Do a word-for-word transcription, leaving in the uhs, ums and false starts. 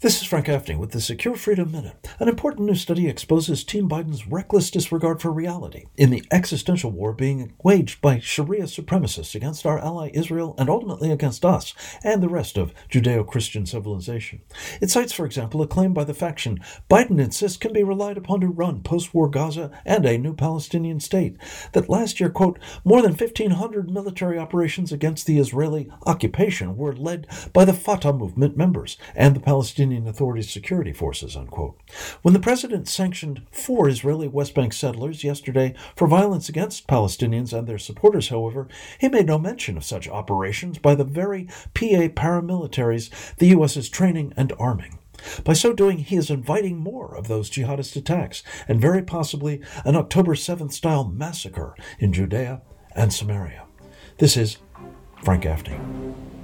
This is Frank Gaffney with the Secure Freedom Minute. An important new study exposes Team Biden's reckless disregard for reality in the existential war being waged by Sharia supremacists against our ally Israel and ultimately against us and the rest of Judeo-Christian civilization. It cites, for example, a claim by the faction Biden insists can be relied upon to run post-war Gaza and a new Palestinian state, that last year, quote, more than fifteen hundred military operations against the Israeli occupation were led by the Fatah movement members and the Palestinian Authority's security forces, unquote. When the president sanctioned four Israeli West Bank settlers yesterday for violence against Palestinians and their supporters, however, he made no mention of such operations by the very P A paramilitaries the U S is training and arming. By so doing, he is inviting more of those jihadist attacks and very possibly an October seventh-style massacre in Judea and Samaria. This is Frank Gaffney.